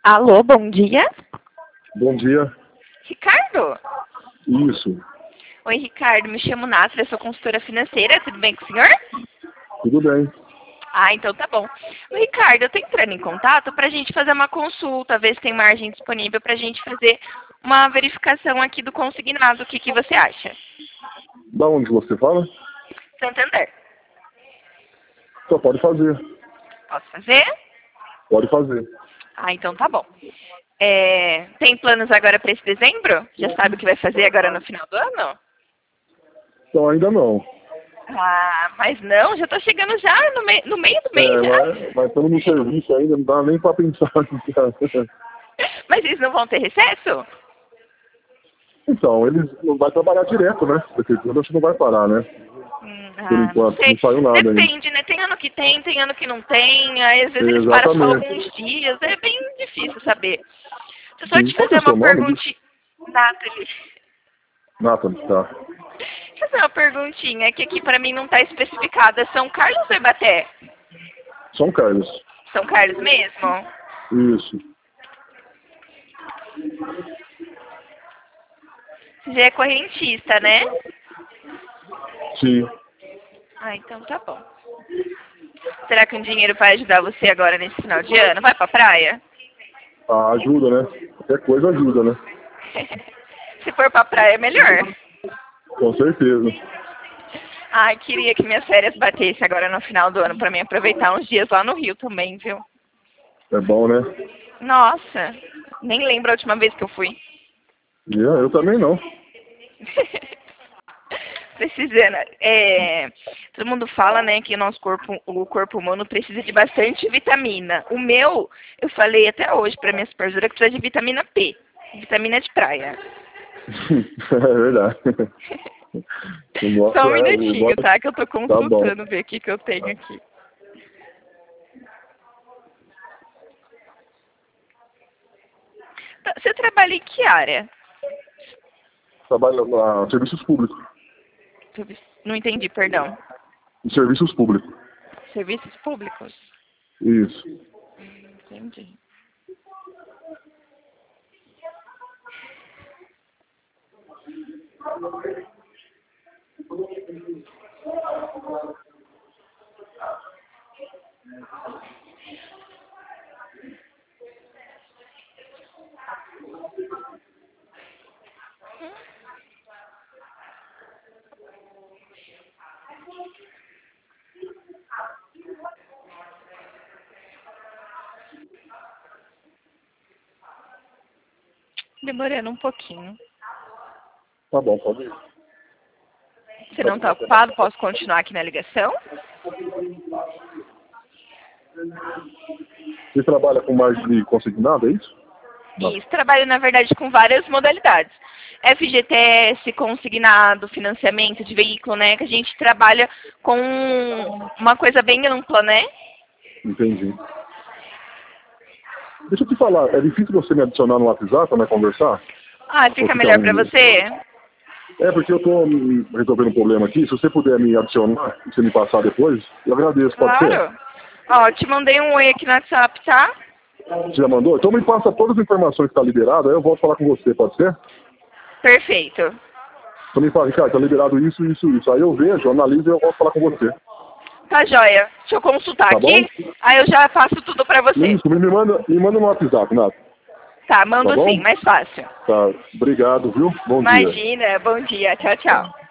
Alô, bom dia. Bom dia. Ricardo? Isso. Oi, Ricardo. Me chamo Natra, sou consultora financeira. Tudo bem com o senhor? Tudo bem. Ah, então tá bom. Ô, Ricardo, eu tô entrando em contato pra gente fazer uma consulta, ver se tem margem disponível pra gente fazer uma verificação aqui do consignado. O que que você acha? Da onde você fala? Santander. Só pode fazer. Posso fazer? Pode fazer. Ah, então tá bom. Tem planos agora para esse dezembro? Já sabe o que vai fazer agora no final do ano? Então ainda não. Ah, mas não, já tô chegando já no meio do mês já. Mas estamos no serviço ainda, não dá nem para pensar. Mas eles não vão ter recesso? Então, eles não vai trabalhar direto, né? A prefeitura acho que não vai parar, né? Por Não enquanto, sei. não saiu nada ainda. Depende, né? Tem ano que tem ano que não tem. Aí, às vezes eles param só Exatamente. alguns dias. É bem difícil saber. Deixa eu só Sim. te Qual que é fazer o seu uma nome? perguntinha. Nathalie. Nathan, tá. Deixa eu fazer uma perguntinha que aqui pra mim não tá especificada. São Carlos ou Ibaté? São Carlos. São Carlos mesmo? Isso. Você já é correntista, né? Sim. Ah, então tá bom. Será que um dinheiro vai ajudar você agora nesse final de ano? Vai pra praia? Ah, ajuda, né? Qualquer coisa ajuda, né? Se for pra praia, é melhor. Com certeza. Ai, queria que minhas férias batessem agora no final do ano pra mim aproveitar uns dias lá no Rio também, viu? É bom, né? Nossa, nem lembro a última vez que eu fui. Eu também não. Precisando. Todo mundo fala, né, que o corpo humano precisa de bastante vitamina. O meu, eu falei até hoje pra minha supervisora que precisa de vitamina P, vitamina de praia. É verdade. Só um minutinho, tá? Que eu tô consultando, bom. ver o que eu tenho aqui. Tá, você trabalha em que área? Trabalho em serviços públicos. Não entendi, perdão. Em serviços públicos. Serviços públicos? Isso. Entendi. Demorando um pouquinho. Tá bom, pode ir. Você não está ocupado? Posso continuar aqui na ligação? Você trabalha com margem de consignado, é isso? Isso, trabalho na verdade com várias modalidades. FGTS, consignado, financiamento de veículo, né? Que a gente trabalha com uma coisa bem ampla, né? Entendi. Deixa eu te falar, é difícil você me adicionar no WhatsApp para conversar? Ah, fica melhor para você? É, porque eu tô resolvendo um problema aqui. Se você puder me adicionar, e você me passar depois, eu agradeço, pode ser? Claro. Ó, te mandei um oi aqui no WhatsApp, tá? Você já mandou? Então me passa todas as informações que tá liberado, aí eu volto falar com você, pode ser? Perfeito. Então me fala, Ricardo, tá liberado isso, isso, isso. Aí eu vejo, analiso e eu volto falar com você. Tá joia. Deixa eu consultar Tá aqui, bom? aí eu já faço tudo pra você. Isso, me manda no WhatsApp, Nath. Tá, mando Tá bom? sim, mais fácil. Tá, obrigado, viu? Bom dia. Imagina, bom dia. Tchau, tchau.